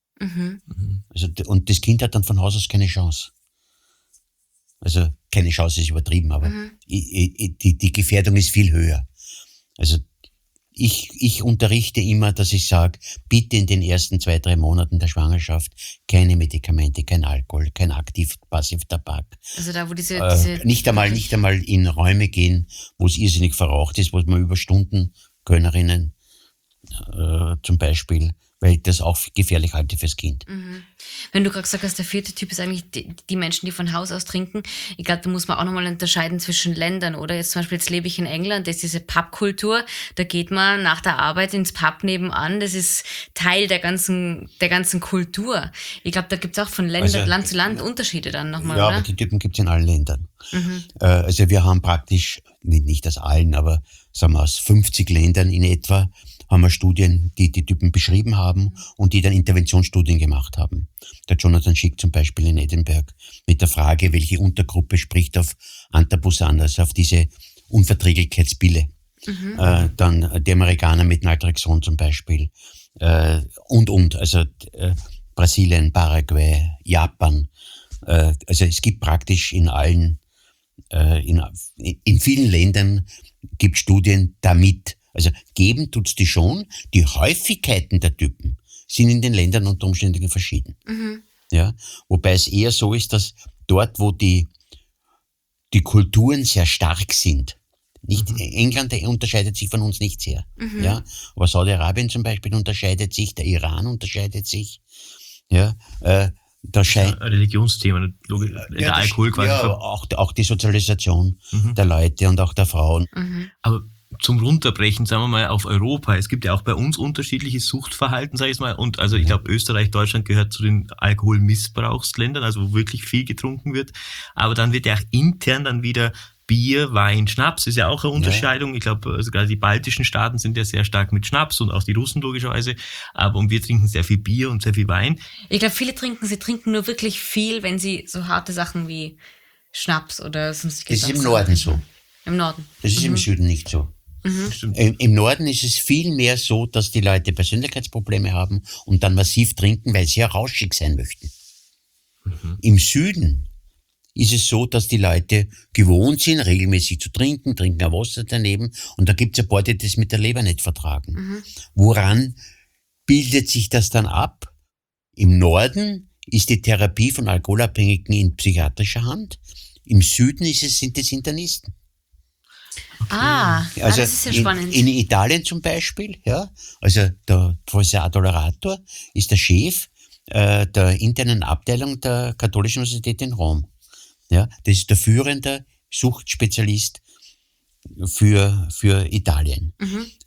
Also, und das Kind hat dann von Haus aus keine Chance. Also keine Chance ist übertrieben, aber die Gefährdung ist viel höher. Also Ich unterrichte immer, dass ich sage, bitte in den ersten 2-3 Monaten der Schwangerschaft keine Medikamente, kein Alkohol, kein Passiv-Tabak. Also da, wo diese Nicht einmal in Räume gehen, wo es irrsinnig verraucht ist, wo man über Stunden Kölnerinnen zum Beispiel, weil ich das auch gefährlich halte fürs Kind. Wenn du gerade gesagt hast, der 4. Typ ist eigentlich die Menschen, die von Haus aus trinken. Ich glaube, da muss man auch nochmal unterscheiden zwischen Ländern, oder? Jetzt zum Beispiel, jetzt lebe ich in England, das ist diese Pubkultur, da geht man nach der Arbeit ins Pub nebenan, das ist Teil der ganzen Kultur. Ich glaube, da gibt es auch von Land zu Land Unterschiede dann nochmal, ja, oder? aber die Typen gibt es in allen Ländern. Also wir haben praktisch, nicht aus allen, aber sagen wir aus 50 Ländern in etwa, haben wir Studien, die Typen beschrieben haben und die dann Interventionsstudien gemacht haben. Der Jonathan Schick zum Beispiel in Edinburgh mit der Frage, welche Untergruppe spricht auf Antabusan, also auf diese Unverträglichkeitspille. Dann die Amerikaner mit Naltrexon zum Beispiel also Brasilien, Paraguay, Japan. Also es gibt praktisch in allen, in vielen Ländern gibt Studien damit. Also geben tut's die schon. Die Häufigkeiten der Typen sind in den Ländern unter Umständen verschieden. Ja, wobei es eher so ist, dass dort, wo die Kulturen sehr stark sind, nicht England unterscheidet sich von uns nicht sehr. Ja, aber Saudi-Arabien zum Beispiel unterscheidet sich, der Iran unterscheidet sich. Ja, Religionsthema, der Alkohol quasi. Ja, auch die Sozialisation der Leute und auch der Frauen. Aber zum Runterbrechen, sagen wir mal, auf Europa. Es gibt ja auch bei uns unterschiedliches Suchtverhalten, sage ich mal. Und also ich glaube, Österreich, Deutschland gehört zu den Alkoholmissbrauchsländern, also wo wirklich viel getrunken wird. Aber dann wird ja auch intern dann wieder Bier, Wein, Schnaps ist ja auch eine Unterscheidung. Ja. Ich glaube, also gerade die baltischen Staaten sind ja sehr stark mit Schnaps und auch die Russen logischerweise. Und wir trinken sehr viel Bier und sehr viel Wein. Ich glaube, sie trinken nur wirklich viel, wenn sie so harte Sachen wie Schnaps oder sonstige Sachen. Das ist im Norden so. Im Norden. Das ist im Süden nicht so. Im Norden ist es viel mehr so, dass die Leute Persönlichkeitsprobleme haben und dann massiv trinken, weil sie ja rauschig sein möchten. Im Süden ist es so, dass die Leute gewohnt sind, regelmäßig zu trinken ein Wasser daneben und da gibt es ein paar, die das mit der Leber nicht vertragen. Woran bildet sich das dann ab? Im Norden ist die Therapie von Alkoholabhängigen in psychiatrischer Hand. Im Süden sind es Internisten. Okay. Also das ist ja spannend. In Italien zum Beispiel, ja, also der Professor Addolorato ist der Chef der internen Abteilung der Katholischen Universität in Rom. Ja, das ist der führende Suchtspezialist für Italien.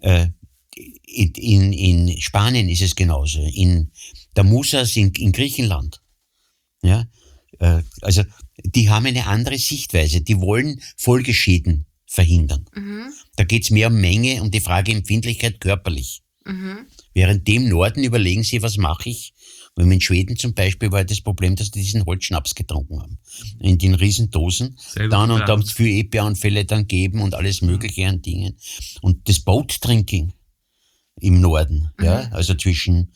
In Spanien ist es genauso, in der Musas in Griechenland. Ja, also die haben eine andere Sichtweise, die wollen Folgeschäden verhindern. Da geht es mehr um Menge, um die Frage Empfindlichkeit körperlich. Während dem Norden überlegen sie, was mache ich? Weil in Schweden zum Beispiel war das Problem, dass die diesen Holzschnaps getrunken haben. In den Riesendosen. Dann und dann für EPA-Unfälle dann geben und alles Mögliche an Dingen. Und das Boat-Drinking im Norden, ja, also zwischen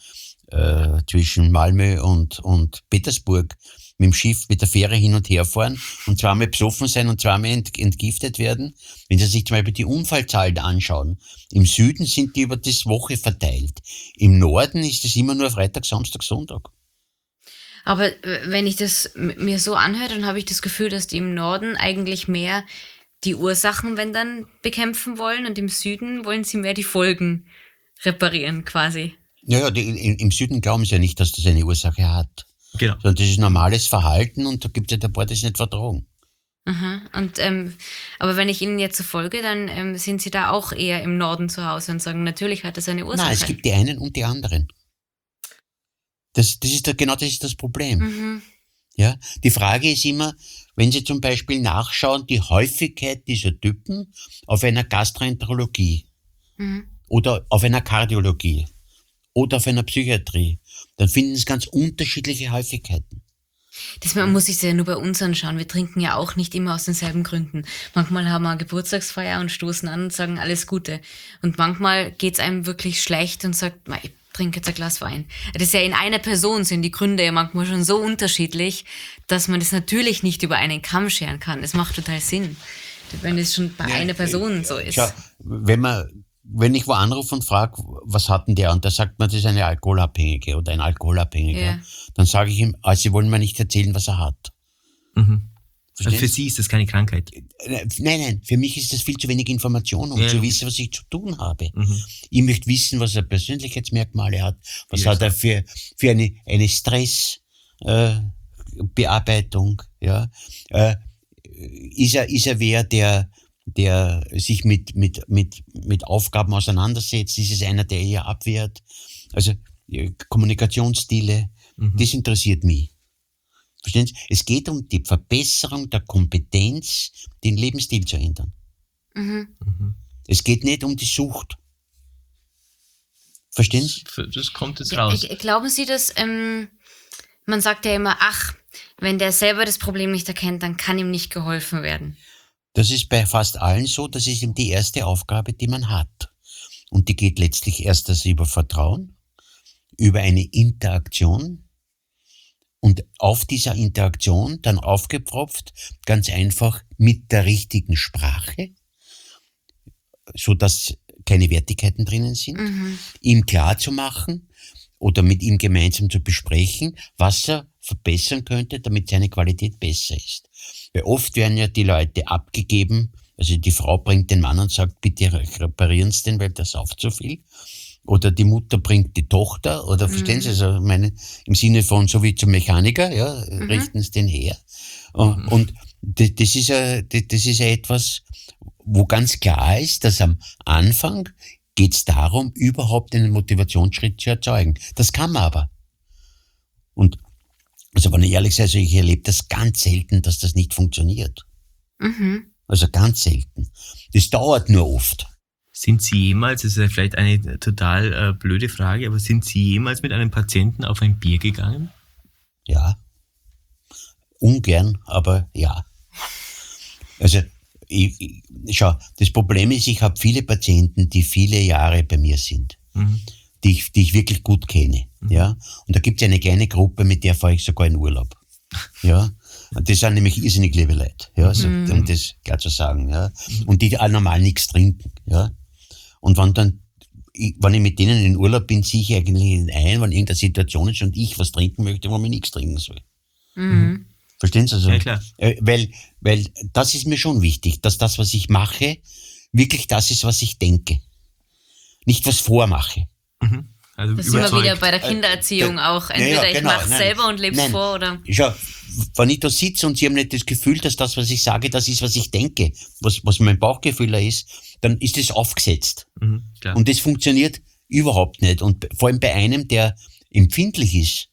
Malmö und Petersburg, mit dem Schiff, mit der Fähre hin und her fahren und zweimal besoffen sein und zweimal entgiftet werden. Wenn Sie sich zum Beispiel die Unfallzahlen anschauen, im Süden sind die über die Woche verteilt. Im Norden ist es immer nur Freitag, Samstag, Sonntag. Aber wenn ich das mir so anhöre, dann habe ich das Gefühl, dass die im Norden eigentlich mehr die Ursachen, wenn dann, bekämpfen wollen und im Süden wollen sie mehr die Folgen reparieren quasi. Ja, im Süden glauben sie ja nicht, dass das eine Ursache hat. Genau. Sondern das ist normales Verhalten und da gibt es ja ein paar, die es nicht vertragen. Und, aber wenn ich Ihnen jetzt so folge, dann sind Sie da auch eher im Norden zu Hause und sagen, natürlich hat das eine Ursache. Nein, es gibt die einen und die anderen. Das ist das Problem. Ja, die Frage ist immer, wenn Sie zum Beispiel nachschauen, die Häufigkeit dieser Typen auf einer Gastroenterologie oder auf einer Kardiologie oder auf einer Psychiatrie, dann finden Sie ganz unterschiedliche Häufigkeiten. Man muss sich ja nur bei uns anschauen. Wir trinken ja auch nicht immer aus denselben Gründen. Manchmal haben wir eine Geburtstagsfeier und stoßen an und sagen alles Gute. Und manchmal geht's einem wirklich schlecht und sagt, ich trinke jetzt ein Glas Wein. Das ist ja in einer Person, sind die Gründe ja manchmal schon so unterschiedlich, dass man das natürlich nicht über einen Kamm scheren kann. Das macht total Sinn, wenn es schon bei einer Person so ist. Schau, wenn man wenn ich wo anrufe und frage, was hat denn der? Und da sagt man, das ist eine Alkoholabhängige oder ein Alkoholabhängiger. Ja. Dann sage ich ihm, Sie wollen mir nicht erzählen, was er hat. Also für Sie ist das keine Krankheit. Nein, für mich ist das viel zu wenig Information, um Ja. zu wissen, was ich zu tun habe. Ich möchte wissen, was er Persönlichkeitsmerkmale hat, was Ja, hat er für eine Stressbearbeitung, ja. Ist er wer, der sich mit Aufgaben auseinandersetzt? Ist es einer, der eher abwehrt? Also Kommunikationsstile, das interessiert mich. Verstehen Sie? Es geht um die Verbesserung der Kompetenz, den Lebensstil zu ändern. Es geht nicht um die Sucht. Verstehen Sie? Das kommt jetzt raus. Glauben Sie, dass, man sagt ja immer, wenn der selber das Problem nicht erkennt, dann kann ihm nicht geholfen werden. Das ist bei fast allen so, das ist eben die erste Aufgabe, die man hat. Und die geht letztlich erst über Vertrauen, über eine Interaktion und auf dieser Interaktion dann aufgepfropft, ganz einfach mit der richtigen Sprache, so dass keine Wertigkeiten drinnen sind, ihm klar zu machen oder mit ihm gemeinsam zu besprechen, was er verbessern könnte, damit seine Qualität besser ist. Weil oft werden ja die Leute abgegeben, also die Frau bringt den Mann und sagt, bitte reparieren Sie den, weil der sauft so viel. Oder die Mutter bringt die Tochter, oder verstehen Sie, also im Sinne von so wie zum Mechaniker, ja, richten Sie den her. Und das ist ja etwas, wo ganz klar ist, dass am Anfang geht es darum, überhaupt einen Motivationsschritt zu erzeugen. Das kann man aber. Und also wenn ich ehrlich sage, also ich erlebe das ganz selten, dass das nicht funktioniert. Also ganz selten. Das dauert nur oft. Sind Sie jemals, das ist ja vielleicht eine total blöde Frage, aber sind Sie jemals mit einem Patienten auf ein Bier gegangen? Ja. Ungern, aber ja. Also, schau, das Problem ist, ich habe viele Patienten, die viele Jahre bei mir sind, die ich wirklich gut kenne. Ja? Und da gibt es eine kleine Gruppe, mit der fahre ich sogar in Urlaub. Ja? Und das sind nämlich irrsinnig liebe Leute, ja? Also, um das klar zu sagen. Ja? Und die auch normal nichts trinken. Ja? Und wenn ich mit denen in Urlaub bin, ziehe ich eigentlich ein, wenn irgendeine Situation ist und ich was trinken möchte, wo man nichts trinken soll. Verstehen Sie? Also, Ja, klar. Weil das ist mir schon wichtig, dass das, was ich mache, wirklich das ist, was ich denke. Nicht was vormache. Also Das ist immer wieder bei der Kindererziehung auch. Entweder ich mache es selber und lebe es vor, oder... Schau, wenn ich da sitze und Sie haben nicht das Gefühl, dass das, was ich sage, das ist, was ich denke, was mein Bauchgefühl ist, dann ist das aufgesetzt. Klar. Und das funktioniert überhaupt nicht. Und vor allem bei einem, der empfindlich ist,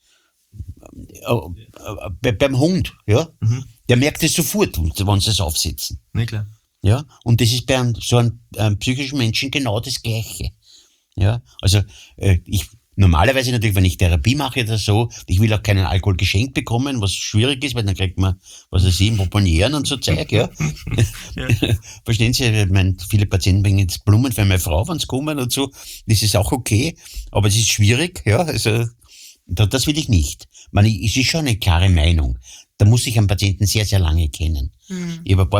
beim Hund, ja, der merkt es sofort, wenn Sie es aufsetzen. Ja, klar. Ja, und das ist bei so einem psychischen Menschen genau das Gleiche. Ja, also normalerweise natürlich, wenn ich Therapie mache oder so, ich will auch keinen Alkohol geschenkt bekommen, was schwierig ist, weil dann kriegt man, was weiß ich, Proponieren und so Zeug, ja. Verstehen Sie, ich meine, viele Patienten bringen jetzt Blumen für meine Frau, wenn sie kommen und so, das ist auch okay, aber es ist schwierig, ja, also das will ich nicht. Es ist schon eine klare Meinung. Da muss ich einen Patienten sehr, sehr lange kennen. Ich habe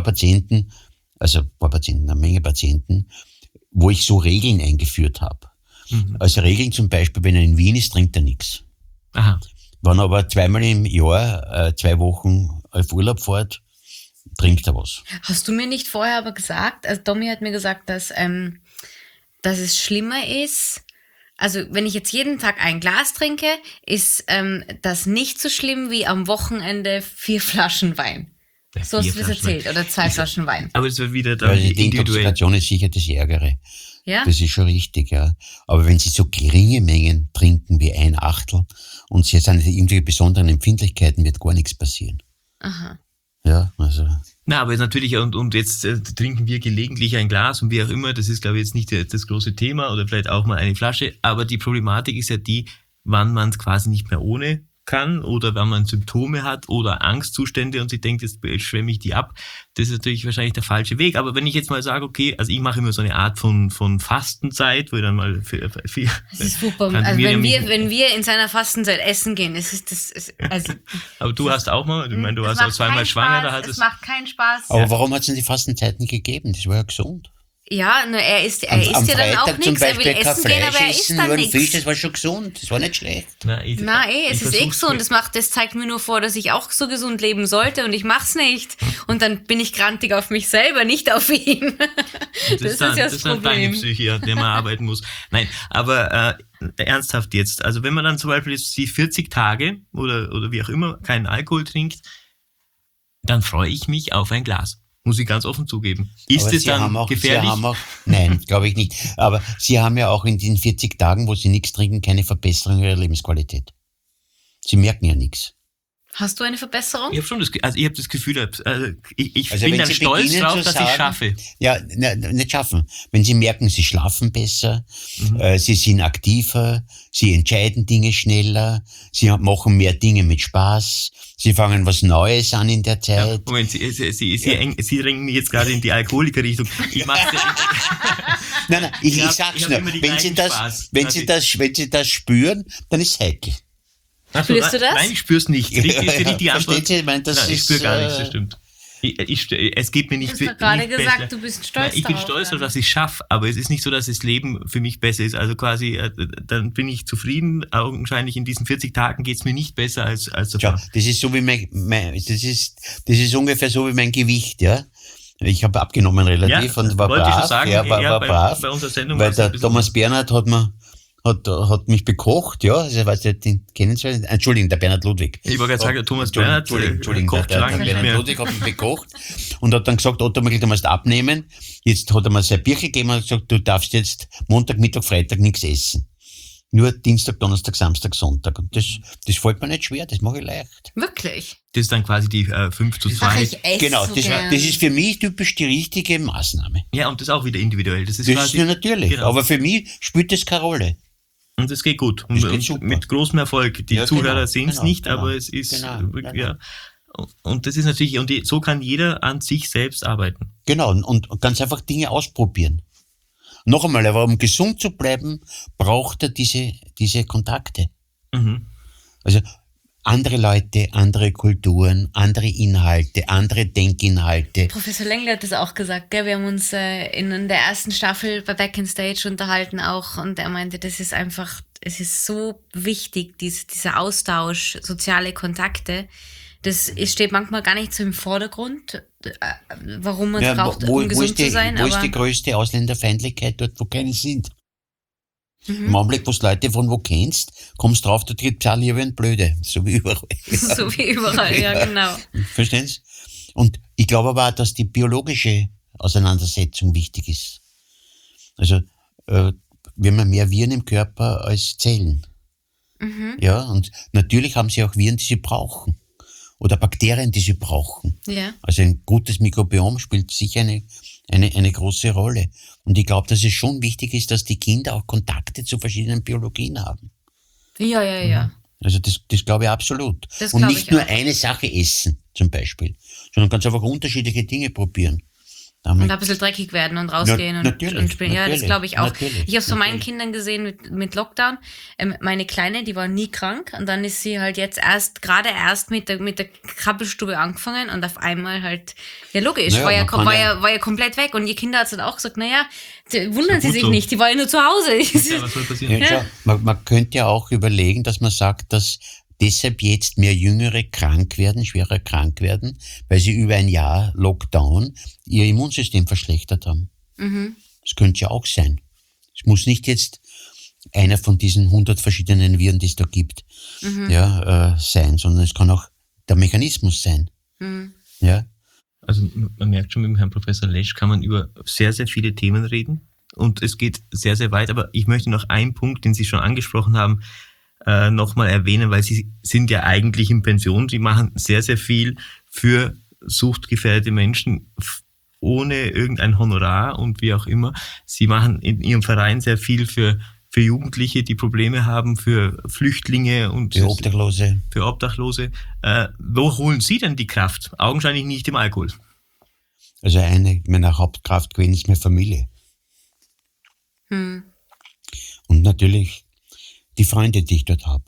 eine Menge Patienten, wo ich so Regeln eingeführt habe. Also Regeln zum Beispiel, wenn er in Wien ist, trinkt er nichts. Aha. Wenn er aber zweimal im Jahr 2 Wochen auf Urlaub fährt, trinkt er was. Hast du mir nicht vorher aber gesagt, also Tommy hat mir gesagt, dass es schlimmer ist, also wenn ich jetzt jeden Tag ein Glas trinke, ist das nicht so schlimm wie am Wochenende 4 Flaschen Wein. So hast du das erzählt, oder 2 Flaschen Wein. Aber es wird wieder dann Also die individuell. Intoxikation ist sicher das Ärgere. Ja? Das ist schon richtig, ja. Aber wenn Sie so geringe Mengen trinken wie 1/8 und Sie sind irgendwelche besonderen Empfindlichkeiten, wird gar nichts passieren. Aha. Ja, also. Na, aber natürlich, und jetzt trinken wir gelegentlich ein Glas und wie auch immer, das ist, glaube ich, jetzt nicht das große Thema oder vielleicht auch mal eine Flasche, aber die Problematik ist ja die, wann man es quasi nicht mehr ohne kann oder wenn man Symptome hat oder Angstzustände und sich denkt, jetzt schwemme ich die ab, das ist natürlich wahrscheinlich der falsche Weg. Aber wenn ich jetzt mal sage, okay, also ich mache immer so eine Art von Fastenzeit, wo ich dann mal viel Das ist super. Also wenn wir in seiner Fastenzeit essen gehen, also aber du hast auch mal, ich meine, du warst auch zweimal schwanger, da es macht keinen Spaß. Aber warum hat es denn die Fastenzeit nicht gegeben? Das war ja gesund. Ja, nur er isst ja Am dann auch Freitag zum nichts. Er will Beispiel kein essen gehen, aber er Fleisch isst essen, dann nur ein Fisch, nichts. das war schon gesund, das war nicht schlecht. Es ist eh gesund. Das zeigt mir nur vor, dass ich auch so gesund leben sollte und ich mach's nicht. Und dann bin ich grantig auf mich selber, nicht auf ihn. Das ist ja das dann deine Problem. Psyche, an der man arbeiten muss. Nein, aber ernsthaft jetzt. Also wenn man dann zum Beispiel jetzt die 40 Tage oder wie auch immer keinen Alkohol trinkt, dann freue ich mich auf ein Glas. Muss ich ganz offen zugeben. Ist Aber es dann gefährlich? Nein, glaube ich nicht. Aber Sie haben ja auch in den 40 Tagen, wo Sie nichts trinken, keine Verbesserung Ihrer Lebensqualität. Sie merken ja nichts. Hast du eine Verbesserung? Ich habe das Gefühl, ich Also bin wenn dann Sie stolz beginnen drauf, zu dass ich sagen- schaffe. Ja, nicht schaffen. Wenn Sie merken, Sie schlafen besser, Sie sind aktiver, Sie entscheiden Dinge schneller, Sie machen mehr Dinge mit Spaß, Sie fangen was Neues an in der Ja, Zeit. Moment, Sie drängen mich jetzt gerade in die Alkoholiker-Richtung. Ich mach's Nein, ich Ich hab- sag's ich hab nur. immer die Wenn Sie gleichen Spaß. wenn Sie das spüren, dann ist es heikel. Spürst du das? Nein, ich spür's nicht. Die Antwort. Verstehen Sie? Ich meine, das Nein, ich ist, spüre gar nichts, das stimmt. Es geht mir nicht. Du hast doch gerade nicht gesagt, besser. du bist stolz Nein, ich bin darauf, stolz darauf, ja. dass ich es schaffe, aber es ist nicht so, dass das Leben für mich besser ist. Also quasi, dann bin ich zufrieden. Augenscheinlich in diesen 40 Tagen geht's mir nicht besser als Schau, davor. das ist so wie das ist ungefähr so wie mein Gewicht, ja. Ich habe abgenommen relativ und war wollte ich brav. schon sagen, war brav. bei unserer Sendung Weil war's der ein bisschen- Thomas Bernhard hat mich bekocht, ja. Also, weißt du, den kennen Sie? Entschuldigung, der Bernhard Ludwig. Ich wollte gerade sagen, der Thomas Bernhard Entschuldigung, kocht der lange nicht Bernhard mehr. Ludwig hat mich bekocht und hat dann gesagt, Otto Michel, du musst abnehmen. Jetzt hat er mir sein Bierchen gegeben und hat gesagt, du darfst jetzt Montag, Mittag, Freitag nichts essen. Nur Dienstag, Donnerstag, Samstag, Sonntag. Und das fällt mir nicht schwer, das mache ich leicht. Wirklich? Das ist dann quasi die 5:2. Ach, ich esse Genau, so das gern. ist für mich typisch die richtige Maßnahme. Ja, und das ist auch wieder individuell. Das ist Das quasi, ist ja natürlich. Genau. Aber für mich spielt das keine Rolle. Und es geht gut. Das Und geht super. mit großem Erfolg. Die Ja, Zuhörer genau, sehen es genau, nicht, genau. aber es ist Genau, wirklich, genau. ja. Und das ist natürlich, so kann jeder an sich selbst arbeiten. Genau, und ganz einfach Dinge ausprobieren. Noch einmal, aber um gesund zu bleiben, braucht er diese Kontakte. Mhm. Also andere Leute, andere Kulturen, andere Inhalte, andere Denkinhalte. Professor Lengler hat das auch gesagt, gell? Wir haben uns in der ersten Staffel bei Back in Stage unterhalten auch und er meinte, das ist einfach, es ist so wichtig, dieser Austausch, soziale Kontakte. Es steht manchmal gar nicht so im Vordergrund, warum man es braucht, um gesund zu sein. Wo ist Aber die größte Ausländerfeindlichkeit? Dort, wo keine sind. Mhm. Im Augenblick, wo du Leute von wo kennst, kommst drauf, da tritt Charlie wie ein Blöde. So wie überall. so wie überall, ja genau. Verstehen Sie? Und ich glaube aber auch, dass die biologische Auseinandersetzung wichtig ist. Also, wir haben mehr Viren im Körper als Zellen. Mhm. Ja, und natürlich haben sie auch Viren, die sie brauchen. Oder Bakterien, die sie brauchen. Ja. Also ein gutes Mikrobiom spielt sicher eine große Rolle. Und ich glaube, dass es schon wichtig ist, dass die Kinder auch Kontakte zu verschiedenen Biologien haben. Ja. Also das glaube ich absolut. Das Und glaube nicht ich nur auch. eine Sache essen, zum Beispiel, sondern ganz einfach unterschiedliche Dinge probieren. Und ein bisschen dreckig werden und rausgehen und spielen. Ja, das glaube ich auch. natürlich, Ich habe es von meinen natürlich. Kindern gesehen mit Lockdown. Meine Kleine, die war nie krank und dann ist sie halt jetzt gerade erst mit der Krabbelstube angefangen und auf einmal halt, ja logisch, Naja, war ja komplett weg und ihr Kinder hat dann auch gesagt, naja, wundern Sie gut sich so. nicht, die war ja nur zu Hause. Ja, was soll passieren? Ja, schau, man könnte ja auch überlegen, dass man sagt, dass deshalb jetzt mehr Jüngere schwerer krank werden, weil sie über ein Jahr Lockdown ihr Immunsystem verschlechtert haben. Mhm. Das könnte ja auch sein. Es muss nicht jetzt einer von diesen 100 verschiedenen Viren, die es da gibt, sein, sondern es kann auch der Mechanismus sein. Mhm. Ja. Also man merkt schon, mit dem Herrn Professor Lesch kann man über sehr, sehr viele Themen reden und es geht sehr, sehr weit, aber ich möchte noch einen Punkt, den Sie schon angesprochen haben, nochmal erwähnen, weil Sie sind ja eigentlich in Pension. Sie machen sehr, sehr viel für suchtgefährdete Menschen ohne irgendein Honorar und wie auch immer. Sie machen in Ihrem Verein sehr viel für Jugendliche, die Probleme haben, für Flüchtlinge und Für Obdachlose. für Obdachlose. Wo holen Sie denn die Kraft? Augenscheinlich nicht im Alkohol. Also eine meiner Hauptkraftquellen ist meine Familie. Hm. Und natürlich die Freunde, die ich dort habe.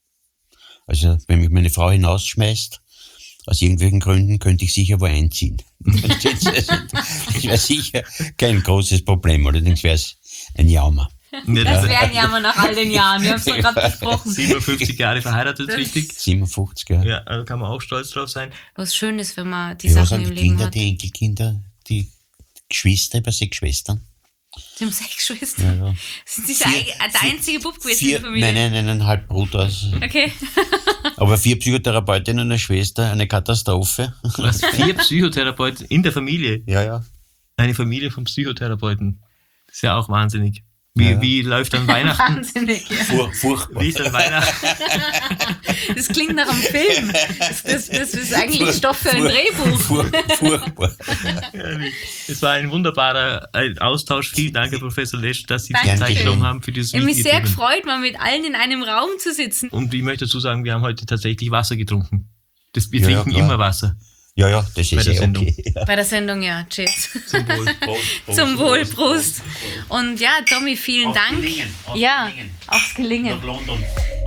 Also wenn mich meine Frau hinausschmeißt, aus irgendwelchen Gründen, könnte ich sicher wo einziehen. Das wäre sicher kein großes Problem, allerdings wäre es ein Jammer. Das wären ja mal nach all den Jahren. Wir haben es doch gerade besprochen. 57 Jahre verheiratet, richtig? 57, ja. Ja, also kann man auch stolz drauf sein. Was schön ist, wenn man die Ja, was Sachen sind im die Leben Kinder, hat. die Enkelkinder, die Geschwister, über 6 Schwestern? Sie haben 6 Schwestern. Ja. Sind Sie der einzige Bub gewesen in der Familie? Nein, einen Halbbruder. Okay. Aber 4 Psychotherapeutinnen und eine Schwester, eine Katastrophe. Was, 4 Psychotherapeuten in der Familie? Ja. Eine Familie von Psychotherapeuten. Das ist ja auch wahnsinnig. Wie läuft dann Weihnachten? Wahnsinnig, ja. Furchtbar. Wie ist dann Weihnachten? Das klingt nach einem Film. Das ist eigentlich Stoff für ein Drehbuch. Furchtbar. Ehrlich. Es war ein wunderbarer Austausch. Vielen Dank, Herr Professor Lesch, dass Sie die Danke Zeit schön. genommen haben für dieses Ich habe mich wichtige sehr Thema. gefreut, mal mit allen in einem Raum zu sitzen. Und ich möchte dazu sagen, wir haben heute tatsächlich Wasser getrunken. Wir Ja, trinken klar. immer Wasser. Ja, das Bei ist der Sendung. okay. Ja. Bei der Sendung, ja. Cheers. Zum Wohl. Zum Wohl, Prost. Und ja, Tommy, vielen Dank. Ja, aufs Gelingen. London.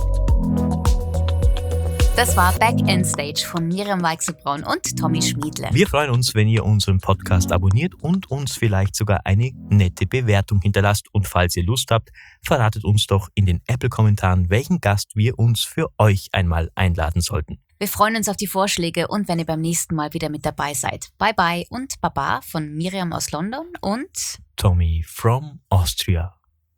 Das war Back End Stage von Miriam Weichselbraun und Tommy Schmiedle. Wir freuen uns, wenn ihr unseren Podcast abonniert und uns vielleicht sogar eine nette Bewertung hinterlasst. Und falls ihr Lust habt, verratet uns doch in den Apple-Kommentaren, welchen Gast wir uns für euch einmal einladen sollten. Wir freuen uns auf die Vorschläge und wenn ihr beim nächsten Mal wieder mit dabei seid. Bye bye und Baba von Miriam aus London und Tommy from Austria.